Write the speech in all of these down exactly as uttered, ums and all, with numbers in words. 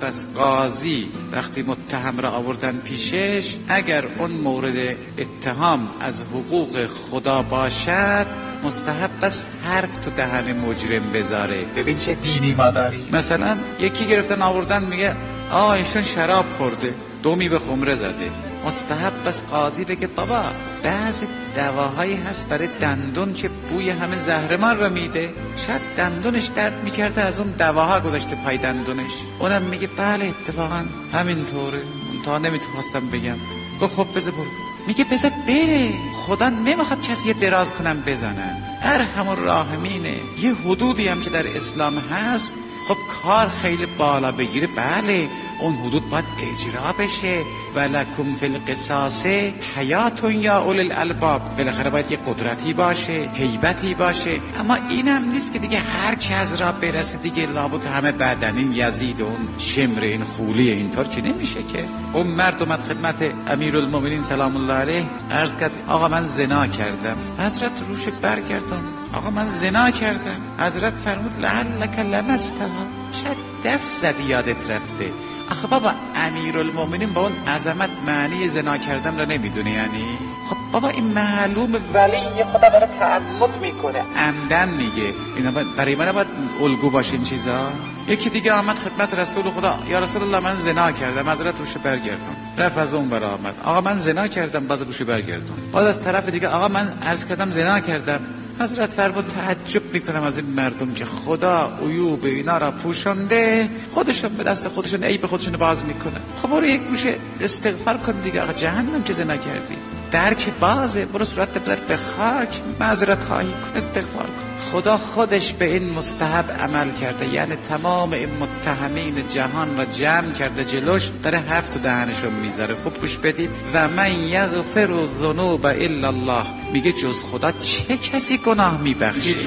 پس قاضی وقتی متهم را آوردن پیشش، اگر اون مورد اتهام از حقوق خدا باشد مستحب است حرف تو دهن مجرم بذاره. ببین چه دینی ما داریم. مثلا یکی گرفتن آوردن میگه آه ایشون شراب خورده، دومی به خمره زده، مستحب است قاضی بگه بابا بعضی دواهایی هست برای دندون که بوی همه زهرمار رو میده، شاید دندونش درد میکرده از اون دواها گذاشته پای دندونش. اونم میگه بله اتفاقا همینطوره، تا نمیتونستم بگم. گفت خب بذار برو. میگه بذار بره، خدا نمیخواد کسی دراز کنم بزنن، ارحم الراحمینه. یه حدودی هم که در اسلام هست، خب کار خیلی بالا بگیره بله اون حدود باید اجرا بشه. ولکم فی القصاص حیات یا اولی الالباب، بالاخره باید یه قدرتی باشه، هیبتی باشه. اما اینم نیست که دیگه هر چی از را برسه دیگه لابد همه بدنین یزید اون شمر این خولی، اینطور که نمیشه که. اون مرد اومد خدمت امیرالمومنین سلام الله علیه عرض کرد آقا من زنا کردم. حضرت روش برگردون، آقا من زنا کردم. حضرت فرمود لعلک لمستها، شاید دست زدی یادت رفته. آخه بابا امیرالمومنین با اون عظمت معنی زنا کردن رو نمیدونه یعنی؟ خب بابا این معلوم ولی خدا داره تعمد میکنه، عمدن میگه. اینا برای من باید الگو باشه این چیزا. یکی دیگه آمد خدمت رسول خدا یا رسول الله من زنا کردم، حضرت روش برگردون. رفت از اون برا آمد آقا من زنا کردم، باز روش برگردون. باز از طرف دیگه آقا من عرض کردم زنا کردم. حضرت فرمود تعجب میکنم از این مردم که خدا عیوب اینا را پوشنده، خودشون به دست خودشون عیب خودشون باز میکنه. خب برو یک گوشه استغفار کن دیگه، آقا جهنم که زنا کردی درک بازه، برو صورت بدر به خاک معذرت خواهی کن، استغفار کن. خدا خودش به این مستحب عمل کرده، یعنی تمام این متهمین جهان را جمع کرده جلوش، داره حرف تو دهنشون میذاره. خوب گوش بدید. و من یغفر الذنوب الا الله، میگه جز خدا چه کسی گناه میبخشه؟ چه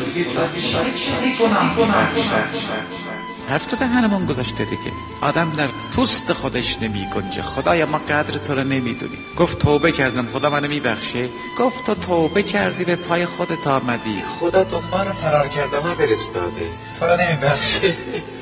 کسی گناه میبخشه؟ حرف تو دهنمون گذاشته دیگه. آدم در پوست خودش نمی گنجه. خدایا ما قدر تو رو نمیدونیم. گفت توبه کردم خدا منو میبخشه. گفت تو توبه کردی به پای خودت آمدی، خدا دنبال فرار کرده ها فرستاده، تو رو نمیبخشه.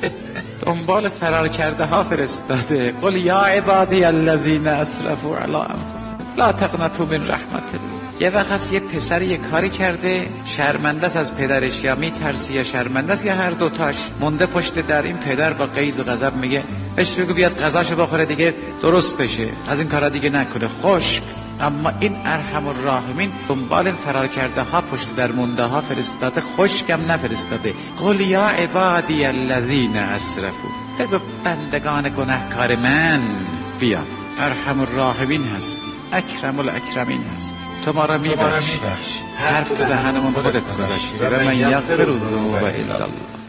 دنبال فرار کرده ها فرستاده. قل یا عبادی الذین اسرفوا علی انفسهم لا تقنطوا من رحمت الله. یه وقت هست یه پسر یه کاری کرده، شرمنده است از پدرش، یا میترسی یا شرمنده است یا هر دوتاش. مونده پشت در. این پدر با غیظ و غضب میگه بهش بگو بیاد غذاشو بخوره دیگه درست بشه، از این کارا دیگه نکنه. خشک. اما این ارحم الراحمین دنبال فرار کرده ها پشت در مونده ها فرستاده، خشکم نفرستاده. قل یا عبادی الذین اسرفوا، بگو بندگان گناهکار من بیا، ارحم الراحمین هستی، اکرم الاکرمین هستی، تو ما را میبخش. حرف تو دهنمون خودت گذاشتی. و من یغفر الذنوب الا الله.